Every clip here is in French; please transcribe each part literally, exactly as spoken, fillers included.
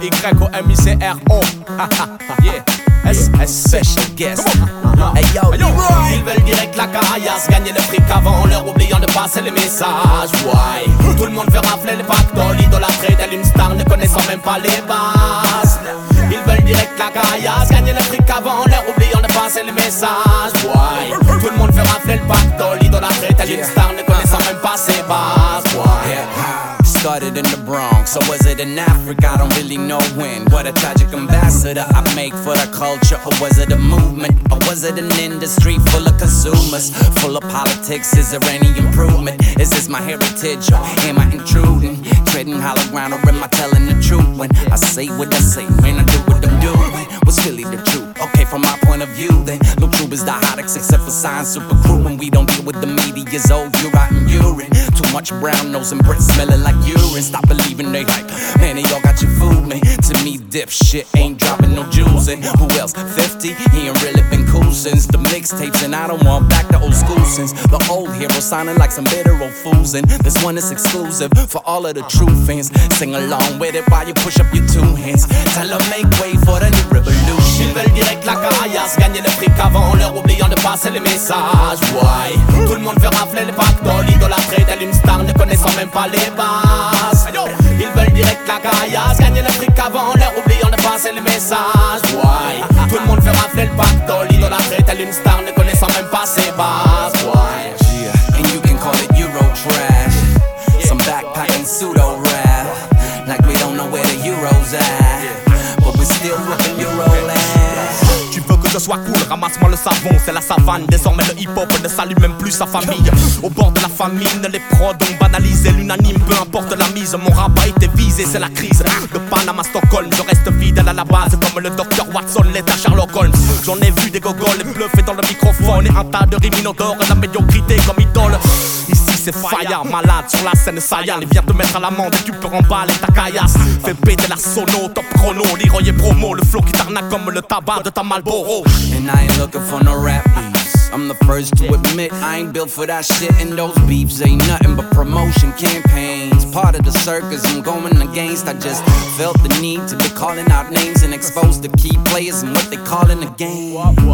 Y O M I C R O. Yeah. S S Special Guest. Hey yo, Ils veulent direct la caillasse, gagner le fric avant l'heure, oubliant de passer les messages. Why? Tout le monde veut rafler les pactoles, idolâtrés d'Elim Star, ne connaissant même pas les bases. Ils veulent direct la caillasse, gagner le fric avant l'heure, oubliant de passer les messages. Why? Tout le monde veut rafler le pactole, idolâtrés d'Elim Star, ne connaissant même pas ses bases. Why? Started in the Bronx, or was it in Africa? I don't really know when. What a tragic ambassador I make for the culture. Or was it a movement? Or was it an industry full of consumers? Full of politics, is there any improvement? Is this my heritage or am I intruding? Treading hollow ground or am I telling the truth? When I say what I say, when I do what I'm doing, what's really the truth? Okay, from my point of view then, look true is the hottest except for science super crew. When we don't deal with the media's old, you're rotten urine. Too much brown nose and breath smelling like urine. Stop believing they hype. Man, they all got you fooled, man. To me, dip shit ain't dropping no jewels. And who else? fifty? He ain't really been cool since the mixtapes. And I don't want back to old school since the old heroes sounding like some bitter old fools. And this one is exclusive for all of the true fans. Sing along with it while you push up your two hands. Tell them make way for the new revolution. Ils veulent direct la caillasse, gagner le fric avant l'heure, oubliant de passer les messages. Why? Tout le monde veut rafler les pactoles, idolâtrés d'Elim Star, ne connaissant même pas les bases. Ils veulent direct la caillasse, gagner le fric avant l'heure, oubliant de passer les messages. Why? Tout le monde veut rafler le pactole, idolâtrés d'Elim Star, ne connaissant même pas ses bases. Why? Yeah. And you can call it Euro trash, some backpacking pseudo rap, like we don't know where the Euro's at, but we still ripping Euro ass. Tu veux que je sois cool, ramasse-moi le savon, c'est la savane. Désormais le hip-hop ne salue même plus sa famille. Au bord de la famine, les prods ont banalisé l'unanime, peu importe la mise. Mon rabat était visé, c'est la crise. De Panama, Stockholm, je reste fidèle à la base, comme le docteur Watson l'est à Sherlock Holmes. J'en ai vu des gogoles bluffés dans le microphone, et un tas de rimes inodores, la médiocrité comme idole. Ici c'est Fire, malade sur la scène saillante. Il vient te mettre à l'amende et tu peux remballer ta caillasse. Fais péter la sono, top chrono, Leroy et promo. Le flow qui t'arnaque comme le tabac de ta Marlboro. And I ain't looking for no rap beefs. I'm the first to admit I ain't built for that shit. And those beefs ain't nothing but promotion campaigns. Part of the circus I'm going against. I just felt the need to be calling out names and expose the key players and what they call in the game.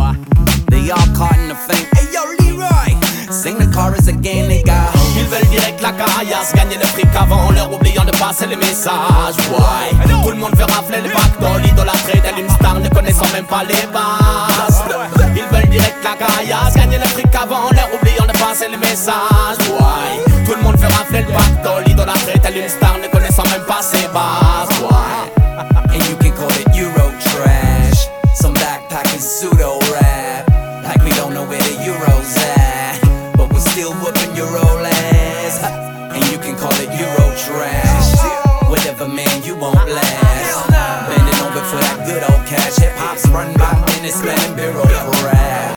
They all caught in the fame. Hey yo Leroy, sing the chorus again, they got hoes. Ils veulent direct la caillasse, gagner le fric avant l'heure, oubliant de passer les messages. Why? Tout le monde veut rafler les pactoles, idolâtrés d'Elim Star, ne connaissant même pas les bases. Ils veulent direct la caillasse, gagner le fric avant l'heure, oubliant de passer les messages. Why? Tout le monde veut rafler le pactole, idolâtrés d'Elim Star, ne connaissant même pas ses bases. Why? And you can call it Euro trash, some backpacking pseudo rap, like we don't know where the Euro's at, but we're still whooping Euro ass. And you can call it Euro trash, whatever man you won't last. Bending over for that good old cash, hip hop's run by businessmen and bureau.